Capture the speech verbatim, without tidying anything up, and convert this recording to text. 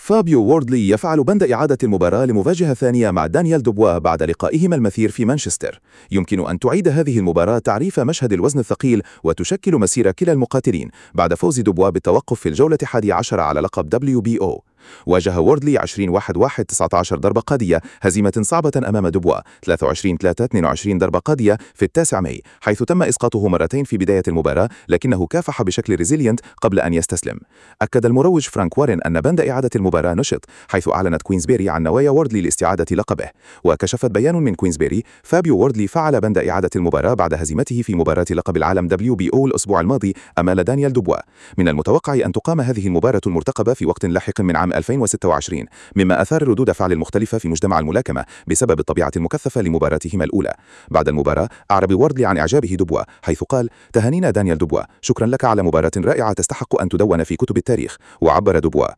فابيو ووردلي يفعل بند إعادة المباراة لمواجهة ثانية مع دانيال دوبوا بعد لقائهما المثير في مانشستر. يمكن أن تعيد هذه المباراة تعريف مشهد الوزن الثقيل وتشكل مسيرة كلا المقاتلين بعد فوز دوبوا بالتوقف في الجولة الحادية عشرة على لقب دبليو بي أو. واجه ووردلي عشرين واحد واحد تسعة عشر ضربة قاضية، هزيمة صعبة أمام دوبوا ثلاثة وعشرين ثلاثة اثنين وعشرين ضربة قاضية في التاسع ماي، حيث تم إسقاطه مرتين في بداية المباراة، لكنه كافح بشكل ريزيلينت قبل أن يستسلم. أكد المروج فرانك وارين أن بند إعادة المباراة نشط، حيث أعلنت كوينزبيري عن نوايا ووردلي لاستعادة لقبه. وكشفت بيان من كوينزبيري: فابيو ووردلي فعل بند إعادة المباراة بعد هزيمته في مباراة لقب العالم دبليو بي أو الأسبوع الماضي أمام دانيال دوبوا. من المتوقع أن تقام هذه المباراة المرتقبة في وقت لاحق من عام ألفين وستة وعشرين، مما أثار ردود فعل المختلفة في مجتمع الملاكمة بسبب الطبيعة المكثفة لمباراتهما الأولى. بعد المباراة أعرب ووردلي عن إعجابه دوبوا، حيث قال: تهانينا دانيال دوبوا، شكرا لك على مباراة رائعة تستحق أن تدون في كتب التاريخ. وعبر دوبوا: